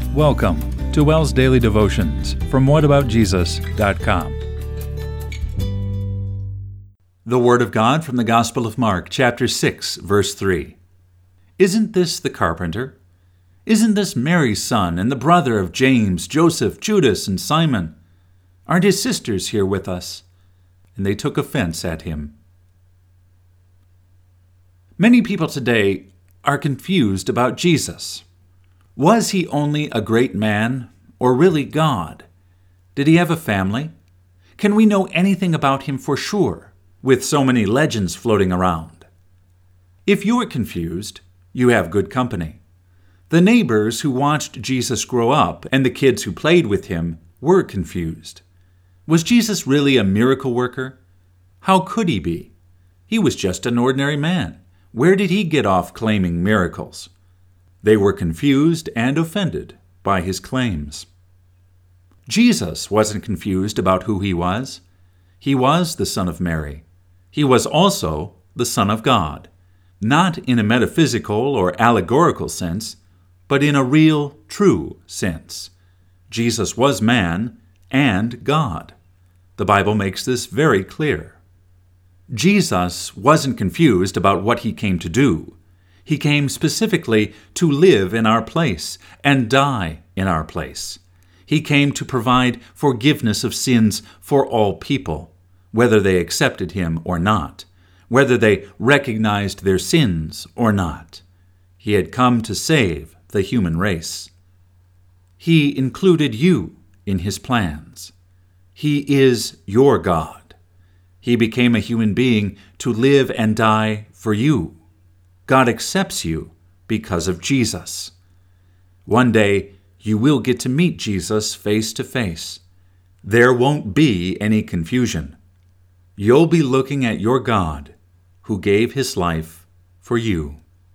Welcome to WELL's Daily Devotions from whataboutjesus.com. The Word of God from the Gospel of Mark, chapter 6, verse 3. Isn't this the carpenter? Isn't this Mary's son and the brother of James, Joseph, Judas, and Simon? Aren't his sisters here with us? And they took offense at him. Many people today are confused about Jesus. Was he only a great man, or really God? Did he have a family? Can we know anything about him for sure, with so many legends floating around? If you are confused, you have good company. The neighbors who watched Jesus grow up and the kids who played with him were confused. Was Jesus really a miracle worker? How could he be? He was just an ordinary man. Where did he get off claiming miracles? They were confused and offended by his claims. Jesus wasn't confused about who he was. He was the Son of Mary. He was also the Son of God, not in a metaphysical or allegorical sense, but in a real, true sense. Jesus was man and God. The Bible makes this very clear. Jesus wasn't confused about what he came to do. He came specifically to live in our place and die in our place. He came to provide forgiveness of sins for all people, whether they accepted him or not, whether they recognized their sins or not. He had come to save the human race. He included you in his plans. He is your God. He became a human being to live and die for you. God accepts you because of Jesus. One day, you will get to meet Jesus face to face. There won't be any confusion. You'll be looking at your God who gave his life for you.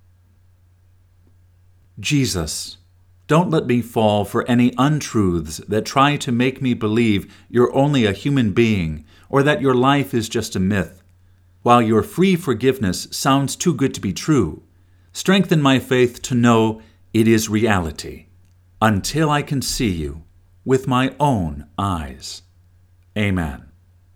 Jesus, don't let me fall for any untruths that try to make me believe you're only a human being or that your life is just a myth. While your free forgiveness sounds too good to be true, strengthen my faith to know it is reality until I can see you with my own eyes. Amen.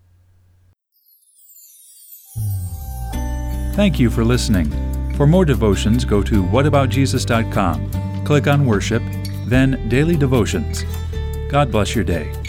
Thank you for listening. For more devotions, go to whataboutjesus.com. Click on Worship, then Daily Devotions. God bless your day.